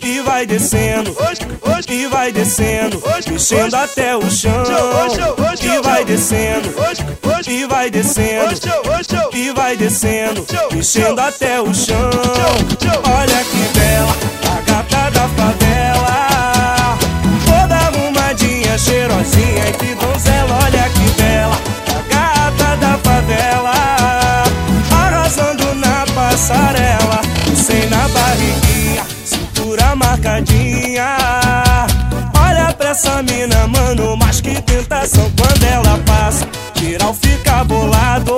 e vai descendo, e vai descendo, mexendo até o chão, e vai descendo, e vai descendo, e vai descendo, mexendo até o chão. Olha que bela, a gata da favela, toda arrumadinha, cheirosinha e que donzela. Olha que bela, a gata da favela, arrasando na passarela, sem na barriguinha, cintura marcadinha. Olha pra essa mina, mano, mas que tentação quando ela passa, geral fica bolado,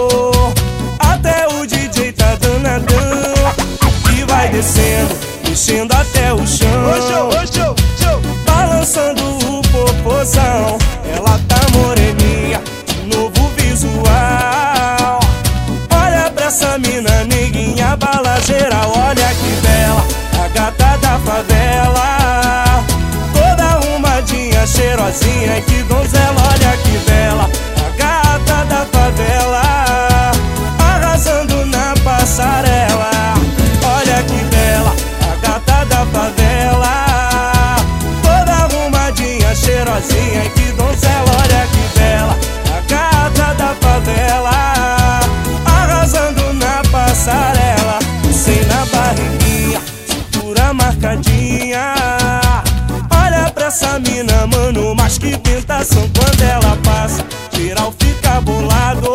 até o DJ tá danadão. E vai descendo, mexendo até o chão, balançando o popozão. Ela tá moreninha, de novo visual. Olha pra essa mina, neguinha, bala geral. Olha que bela, a gata da favela, toda arrumadinha, cheirosinha e que donzela. Olha que bela, a gata da favela, arrasando na passarela. Olha que bela, a gata da favela, toda arrumadinha, cheirosinha e que donzela. Olha que bela, a gata da favela, arrasando na passarela, sem na barriguinha, cintura marcadinha. Olha pra essa mina, mano, mas que tentação quando ela passa, geral fica bolado,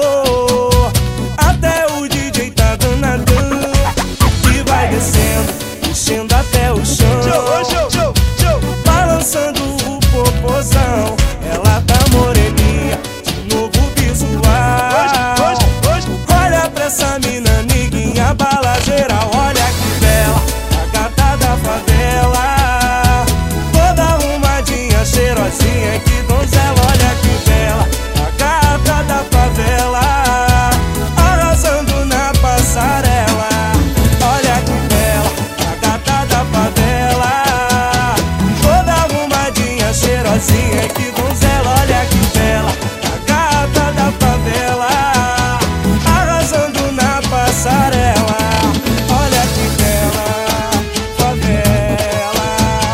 até o DJ tá danadão. E vai descendo, mexendo até o chão, balançando o popozão. Ela tá moreninha, de novo visual. Olha pra essa mina, neguinha, bala geral. Olha que bela, a gata da favela, toda arrumadinha, cheirosinha, que donzela. Olha que bela, a gata da favela, arrasando na passarela. Olha que bela, a gata da favela, toda arrumadinha, cheirosinha, que donzela. Olha que bela, a gata da favela, arrasando na passarela. Olha que bela, favela.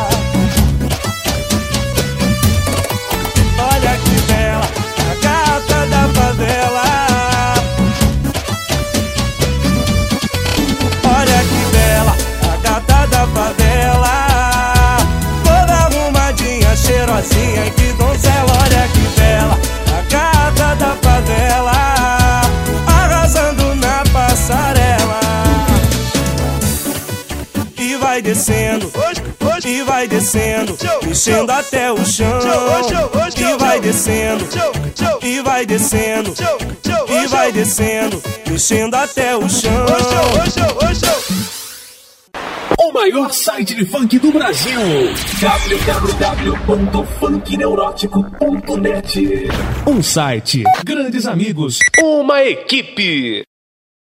Olha que bela, a gata da favela. Olha que bela, a gata da favela, toda arrumadinha, cheirosinha e que donzela. Olha que bela, a gata da favela, arrasando na passarela. E vai descendo, e vai descendo, mexendo até o chão. E vai descendo, e vai descendo, e vai descendo, mexendo até o chão. O maior site de funk do Brasil, www.funkneurótico.net. Um site, grandes amigos, uma equipe.